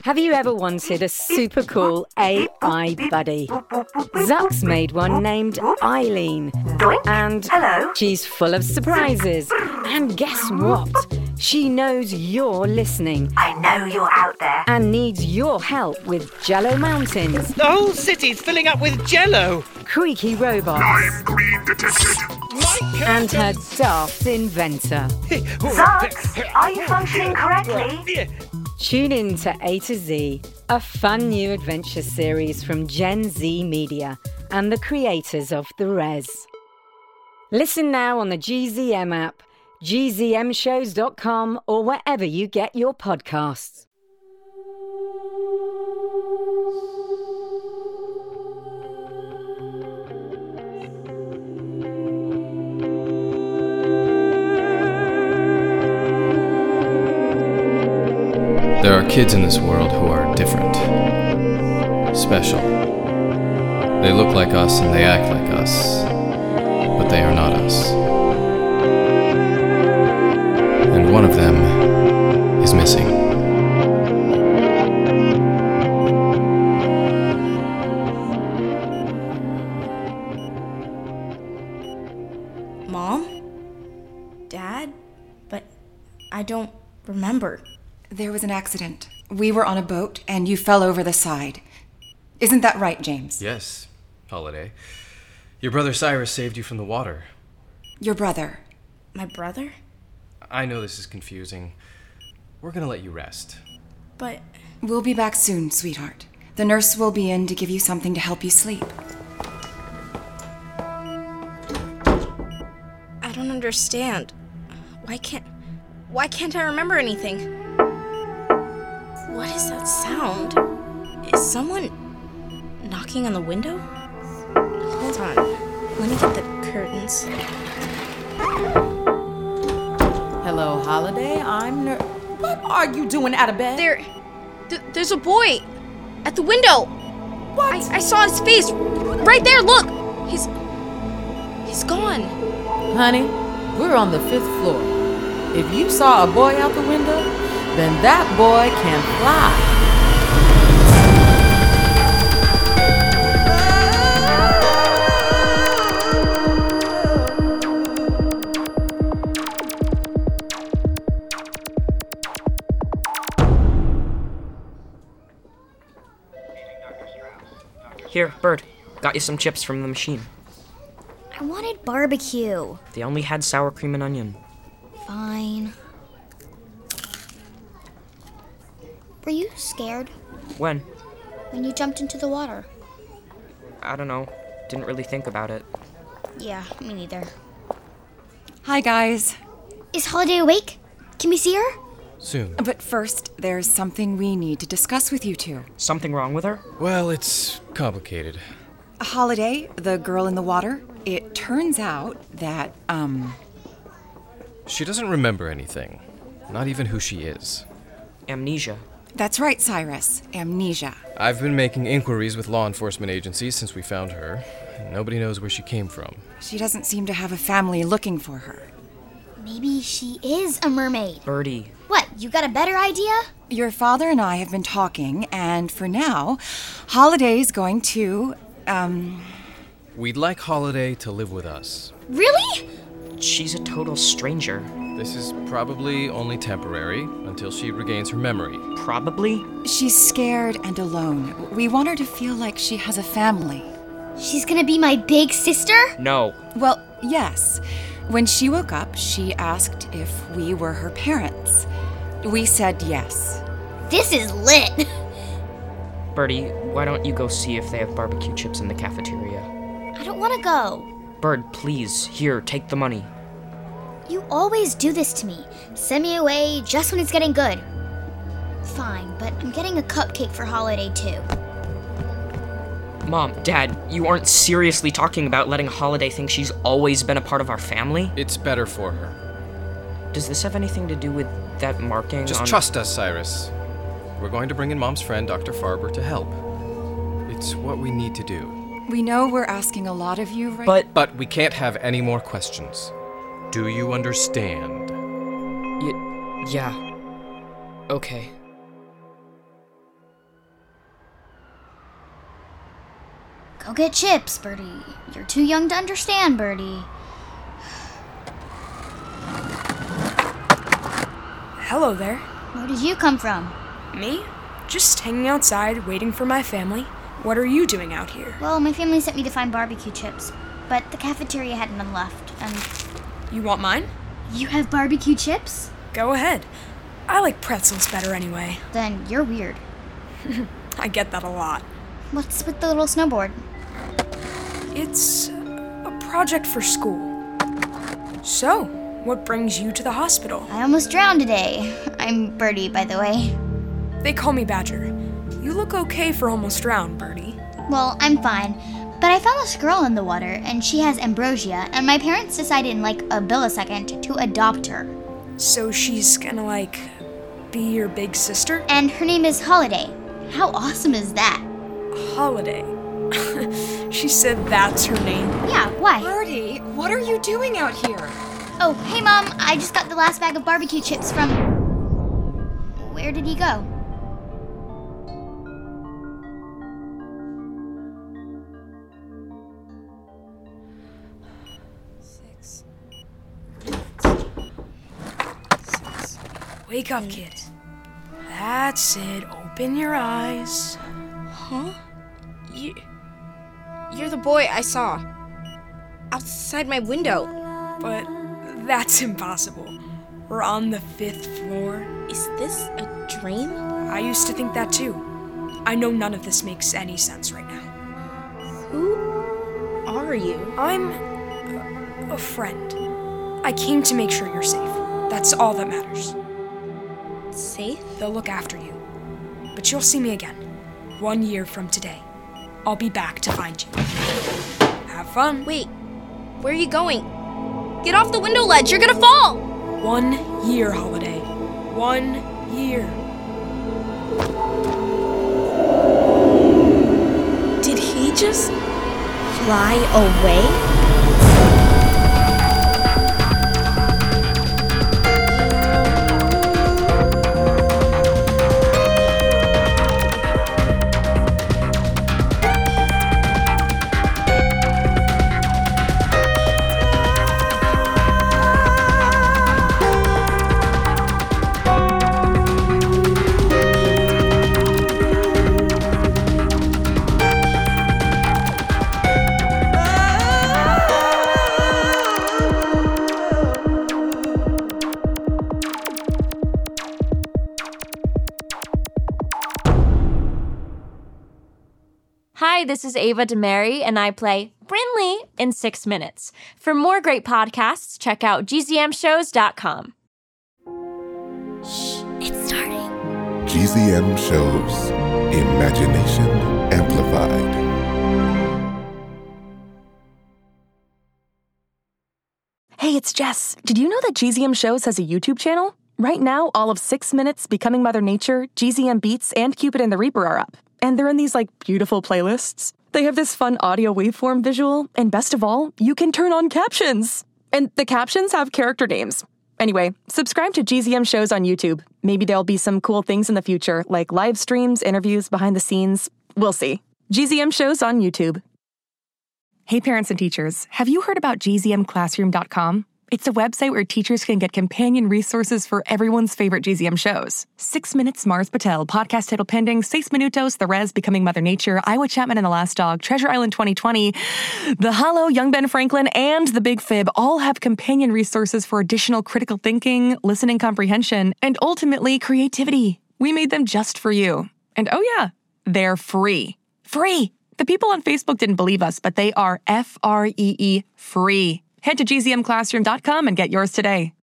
Have you ever wanted a super cool AI buddy? Zuck's made one named Eileen. And she's full of surprises. And guess what? She knows you're listening. I know you're out there. And needs your help with Jello Mountains. The whole city's filling up with Jello. Creaky robots. Lime green detected. And her daft inventor. Zucks, are you functioning correctly? Tune in to A to Z, a fun new adventure series from Gen Z Media and the creators of The Res. Listen now on the GZM app, gzmshows.com, or wherever you get your podcasts. There are kids in this world who are different, special. They look like us and they act like us, but they are not us. And one of them is missing. Mom? Dad? But I don't remember. There was an accident. We were on a boat, and you fell over the side. Isn't that right, James? Yes, Holiday. Your brother Cyrus saved you from the water. Your brother. My brother? I know this is confusing. We're gonna let you rest. But... We'll be back soon, sweetheart. The nurse will be in to give you something to help you sleep. I don't understand. Why can't I remember anything? What is that sound? Is someone knocking on the window? Hold on. Let me get the curtains. Hello, Holiday. I'm What are you doing out of bed? There's a boy at the window. What? I saw his face right there. Look, he's gone. Honey, we're on the 5th floor. If you saw a boy out the window, then that boy can fly. Here, Bird. Got you some chips from the machine. I wanted barbecue. They only had sour cream and onion. Fine. Were you scared? When? When you jumped into the water. I don't know. Didn't really think about it. Yeah, me neither. Hi, guys. Is Holiday awake? Can we see her? Soon. But first, there's something we need to discuss with you two. Something wrong with her? Well, it's complicated. Holiday, the girl in the water, it turns out that, She doesn't remember anything. Not even who she is. Amnesia. That's right, Cyrus. Amnesia. I've been making inquiries with law enforcement agencies since we found her. And nobody knows where she came from. She doesn't seem to have a family looking for her. Maybe she is a mermaid. Birdie. What, you got a better idea? Your father and I have been talking, and for now, Holiday's going to, We'd like Holiday to live with us. Really? She's a total stranger. This is probably only temporary, until she regains her memory. Probably? She's scared and alone. We want her to feel like she has a family. She's gonna be my big sister? No. Well, yes. When she woke up, she asked if we were her parents. We said yes. This is lit. Birdie, why don't you go see if they have barbecue chips in the cafeteria? I don't want to go. Bird, please. Here, take the money. You always do this to me. Send me away just when it's getting good. Fine, but I'm getting a cupcake for Holiday too. Mom, Dad, you aren't seriously talking about letting Holiday think she's always been a part of our family? It's better for her. Does this have anything to do with that marking Just on... trust us, Cyrus. We're going to bring in Mom's friend, Dr. Farber, to help. It's what we need to do. We know we're asking a lot of you right But we can't have any more questions. Do you understand? Yeah. Okay. Go get chips, Birdie. You're too young to understand, Birdie. Hello there. Where did you come from? Me? Just hanging outside, waiting for my family. What are you doing out here? Well, my family sent me to find barbecue chips, but the cafeteria had none left, and... You want mine? You have barbecue chips? Go ahead. I like pretzels better anyway. Then you're weird. I get that a lot. What's with the little snowboard? It's a project for school. So, what brings you to the hospital? I almost drowned today. I'm Birdie, by the way. They call me Badger. You look okay for almost drowned, Birdie. Well, I'm fine. But I found this girl in the water, and she has ambrosia, and my parents decided in like a millisecond to adopt her. So she's gonna, be your big sister? And her name is Holiday. How awesome is that? Holiday. She said that's her name. Yeah, why? Birdie, what are you doing out here? Oh, hey Mom, I just got the last bag of barbecue chips from... Where did he go? Wake up, kid. That's it. Open your eyes. Huh? You're the boy I saw outside my window. But that's impossible. We're on the 5th floor. Is this a dream? I used to think that too. I know none of this makes any sense right now. Who are you? I'm a friend. I came to make sure you're safe. That's all that matters. Safe? They'll look after you. But you'll see me again. 1 year from today. I'll be back to find you. Have fun. Wait, where are you going? Get off the window ledge, you're gonna fall! 1 year, Holiday. 1 year. Did he just fly away? Hi, this is Ava DeMary, and I play Brinley in 6 Minutes. For more great podcasts, check out gzmshows.com. Shh, it's starting. GZM Shows. Imagination Amplified. Hey, it's Jess. Did you know that GZM Shows has a YouTube channel? Right now, all of 6 Minutes, Becoming Mother Nature, GZM Beats, and Cupid and the Reaper are up. And they're in these, beautiful playlists. They have this fun audio waveform visual, and best of all, you can turn on captions. And the captions have character names. Anyway, subscribe to GZM Shows on YouTube. Maybe there'll be some cool things in the future, like live streams, interviews, behind the scenes. We'll see. GZM Shows on YouTube. Hey, parents and teachers, have you heard about gzmclassroom.com? It's a website where teachers can get companion resources for everyone's favorite GZM shows. 6 Minutes, Mars Patel, Podcast Title Pending, 6 Minutos, The Res, Becoming Mother Nature, Iowa Chapman and the Last Dog, Treasure Island 2020, The Hollow, Young Ben Franklin, and The Big Fib all have companion resources for additional critical thinking, listening comprehension, and ultimately creativity. We made them just for you. And oh yeah, they're free. Free! The people on Facebook didn't believe us, but they are free. Head to gzmclassroom.com and get yours today.